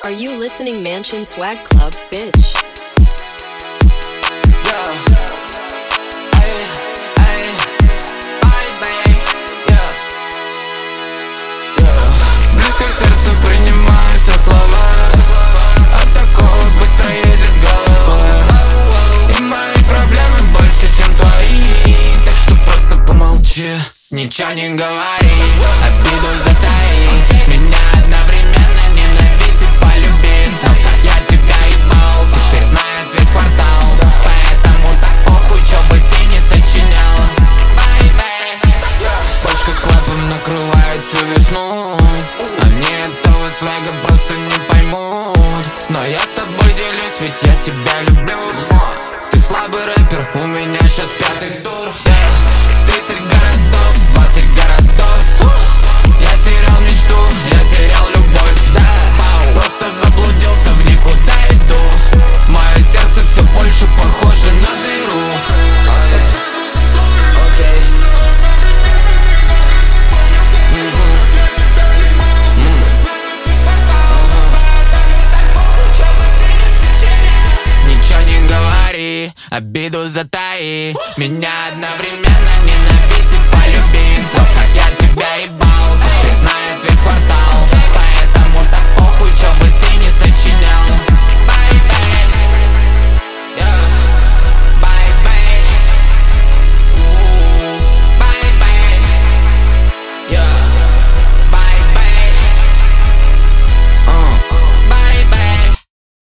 Are you listening Mansion Swag Club, bitch? Близко к сердцу принимаю все слова. От такого быстро едет голова. И мои проблемы больше, чем твои. Так что просто помолчи, ничего не говори. Обиду затаи, меня одновременно ненавидеть и полюбить. Но как я тебя ебал, теперь знает весь квартал. Поэтому так похуй, чё бы ты не сочинял. Бочка с клапом накрывает всю весну. Они этого свега просто не поймут. Но я с тобой делюсь, ведь я тебя люблю. Ты слабый рэпер, у меня сейчас пятый тур. 30 городов, 20 городов. Я терял мечту, я терял любовь. Просто заблудился, в никуда иду. Мое сердце все больше похоже на дыру. Ничего не говори, обиду затаи. Меня одновременно ненавидеть